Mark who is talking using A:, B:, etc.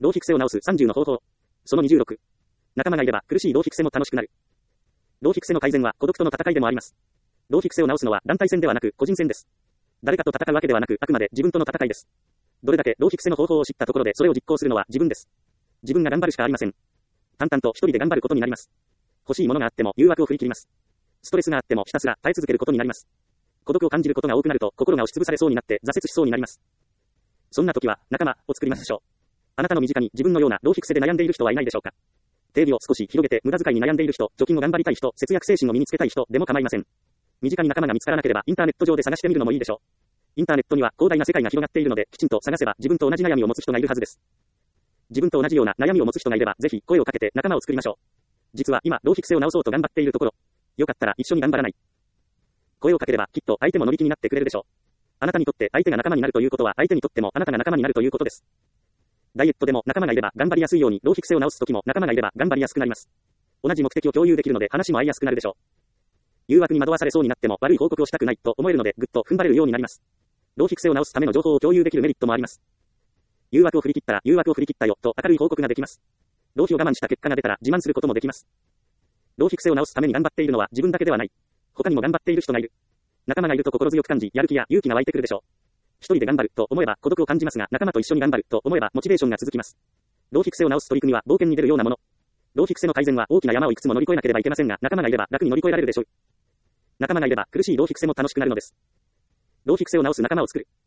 A: 浪費癖を直す30の方法。その26。仲間がいれば苦しい浪費癖も楽しくなる。浪費癖の改善は孤独との戦いでもあります。浪費癖を直すのは団体戦ではなく個人戦です。誰かと戦うわけではなくあくまで自分との戦いです。どれだけ浪費癖の方法を知ったところでそれを実行するのは自分です。自分が頑張るしかありません。淡々と一人で頑張ることになります。欲しいものがあっても誘惑を振り切ります。ストレスがあってもひたすら耐え続けることになります。孤独を感じることが多くなると心が押しつぶされそうになって挫折しそうになります。そんな時は仲間を作りましょう。あなたの身近に自分のような浪費癖で悩んでいる人はいないでしょうか。定義を少し広げて無駄遣いに悩んでいる人、貯金を頑張りたい人、節約精神を身につけたい人でも構いません。身近に仲間が見つからなければインターネット上で探してみるのもいいでしょう。インターネットには広大な世界が広がっているのできちんと探せば自分と同じ悩みを持つ人がいるはずです。自分と同じような悩みを持つ人がいればぜひ声をかけて仲間を作りましょう。実は今浪費癖を直そうと頑張っているところ。よかったら一緒に頑張らない。声をかければきっと相手も乗り気になってくれるでしょう。あなたにとって相手が仲間になるということは相手にとってもあなたが仲間になるということです。ダイエットでも仲間がいれば頑張りやすいように浪費癖を直すときも仲間がいれば頑張りやすくなります。同じ目的を共有できるので話も合いやすくなるでしょう。誘惑に惑わされそうになっても悪い報告をしたくないと思えるのでぐっと踏ん張れるようになります。浪費癖を直すための情報を共有できるメリットもあります。誘惑を振り切ったら誘惑を振り切ったよと明るい報告ができます。浪費を我慢した結果が出たら自慢することもできます。浪費癖を直すために頑張っているのは自分だけではない。他にも頑張っている人がいる。仲間がいると心強く感じ、やる気や勇気が湧いてくるでしょう。一人で頑張ると思えば孤独を感じますが、仲間と一緒に頑張ると思えばモチベーションが続きます。浪費癖を直す取り組みは冒険に出るようなもの。浪費癖の改善は大きな山をいくつも乗り越えなければいけませんが、仲間がいれば楽に乗り越えられるでしょう。仲間がいれば苦しい浪費癖も楽しくなるのです。浪費癖を直す仲間を作る。